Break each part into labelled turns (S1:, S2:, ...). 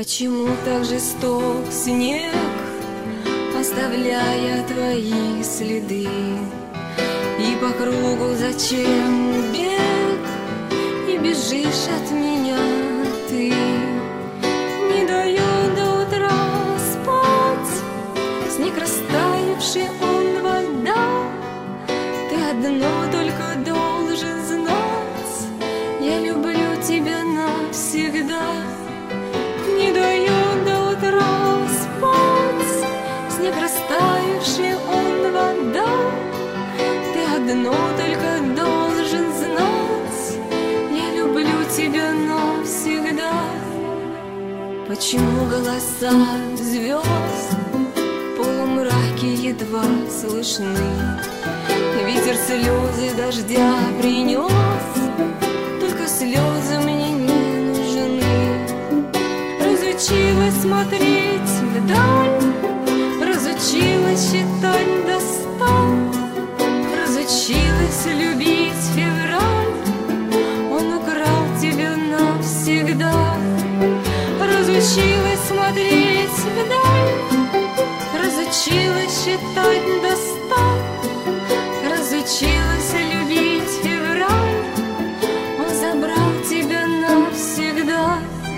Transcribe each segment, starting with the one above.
S1: Почему так жесток снег, оставляя твои следы? И по кругу зачем бег, и бежишь от меня ты? Не даю до утра спать, снег растаявший, он вода. Ты одно только должен знать, я люблю тебя навсегда. Не даю до утра спать, снег растаявший, он вода. Ты одно только должен знать, я люблю тебя навсегда. Почему голоса звезд в полумраке едва слышны? Ветер слезы дождя принес, только слезы мне не нужны. Разучилась смотреть вдаль, разучилась считать до 100, разучилась любить февраль, он украл тебя навсегда. Разучилась смотреть вдаль, разучилась считать до 100, разучилась любить февраль, он забрал тебя навсегда.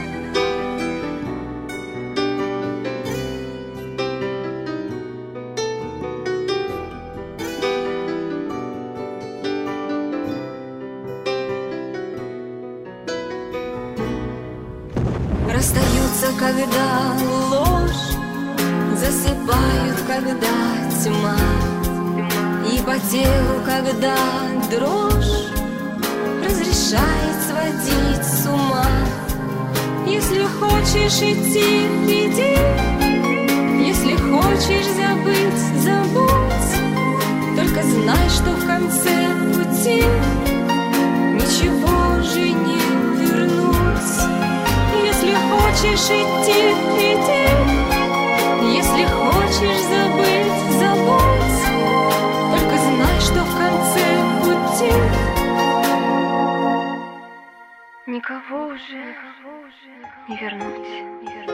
S1: Расстаются, когда ложь, засыпают, когда тьма, и по телу, когда дрожь разрешает сводить с ума. Если хочешь идти, иди, если хочешь забыть, забудь, только знай, что в конце пути ничего же не вернуть. Если хочешь идти, иди, если хочешь забыть, забудь, только знай, что в конце пути никого уже не вернуть.